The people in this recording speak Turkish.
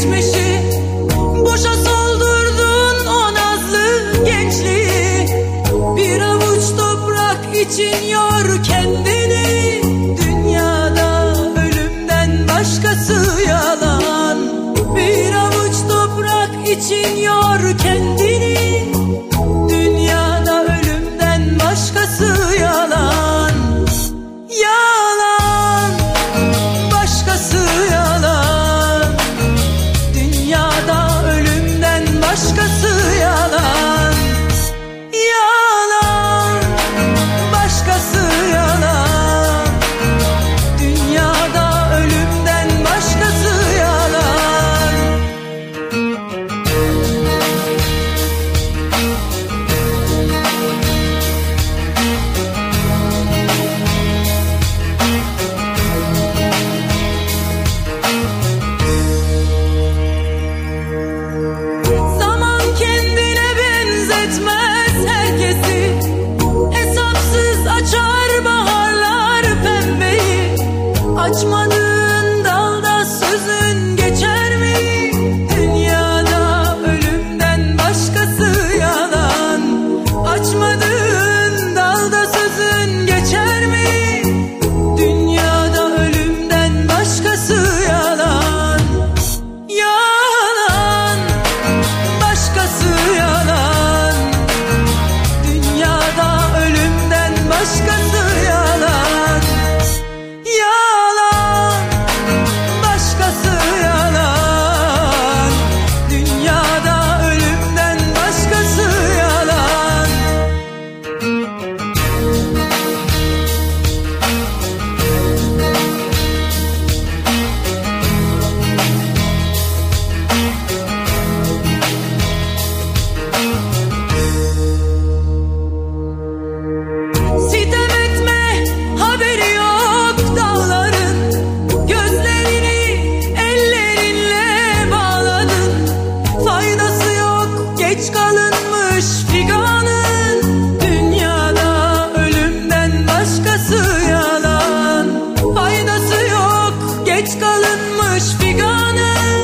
geçmişi, boşa soldurdun o nazlı gençliği. Bir avuç toprak için yor kendini, dünyada ölümden başkası yalan. Bir avuç toprak için yor kendini, dünyada ölümden başkası yalan. Yalan, başkası yalan. Dünyada ölümden başkası yalan. Yalan, başkası yalan. Dünyada ölümden başkası yalan. Zaman kendine benzetmez herkesi, hesapsız açar baharlar pembeyi. Açmadığın dalda sözün geçer mi? Dünyada ölümden başkası yalan. Açmadığın dalda sözün geçer mi? Dünyada ölümden başkası yalan. Yalan, başkası yalan. Dünyada ölümden başkası yalan. Yalan, başkası yalan. Dünyada ölümden başkası yalan. Sitem etme, haberi yok dağların. Gözlerini ellerinle bağladın. Faydası yok, geç kalınmış figanın. Dünyada ölümden başkası yalan. Faydası yok, geç kalınmış figanın.